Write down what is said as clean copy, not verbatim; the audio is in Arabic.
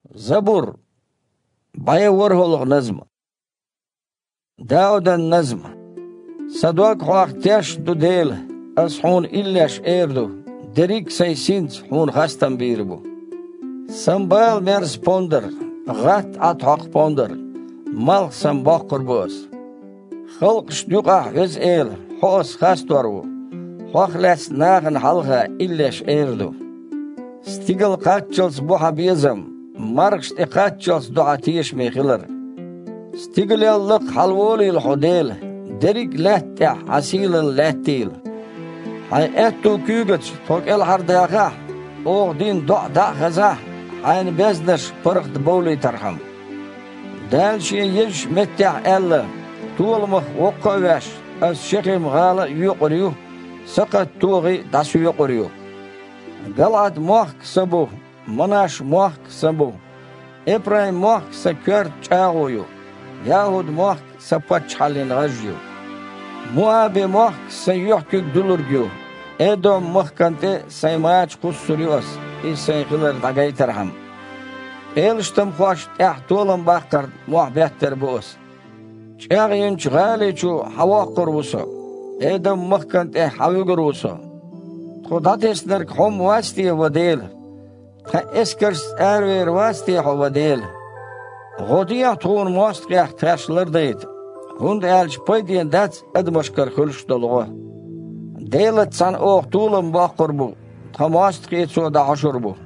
زبور باي ورهولغ نظم داود النظم صدوق حواق تيش دو ديل اس حون إلاش ايردو دريك سيسينت حون خاستم بيربو سنبال ميرس بوندر غات اتحق بوندر مالك سنباق قربوس خلق شدوقا وز ايل حوس خاستورو حوق لس ناغن حلغا إلاش ايردو ستيقل قاتشلس بوحا بيزم مرقش قاتشلس دعاتيش ميخلر ستيقل يالق حلولي الحديل دريك لاتح عسيلا لاتيل هاي اتو كيوغتش توك الحرداقا اوغ دين دع غزا هاين بزنش برخت بولي ترحم دالشي يج متع الا طول مخ وقواش از شخيم غالا يقريو سقط توغي داسو يقريو قلعت موخ سبو مناش موخ سبو إبراهيم موخ سكر تشاغويو يهود موخ سبتش حالين غجيو مواب موخ سيحكي دولرجيو إدوم موخ كنتي سيماج قصريوس إسيخلر دقاي ترحم إلشتم خوش احتولم باقر موخ بيهتر بوس شاغين شغالي چو حوا قروسو إدوم موخ كنتي حوي قروسو خدات اسنرك حم واسطي وديل اسكرس اروير واسطي وديل غوديا تون موست قيح تاشلر ديت هند الش بيدين دات ادمشكر خلش دلغو ديلت سان اوغ طولم باقر بو تماست قيت سو دا عشر بو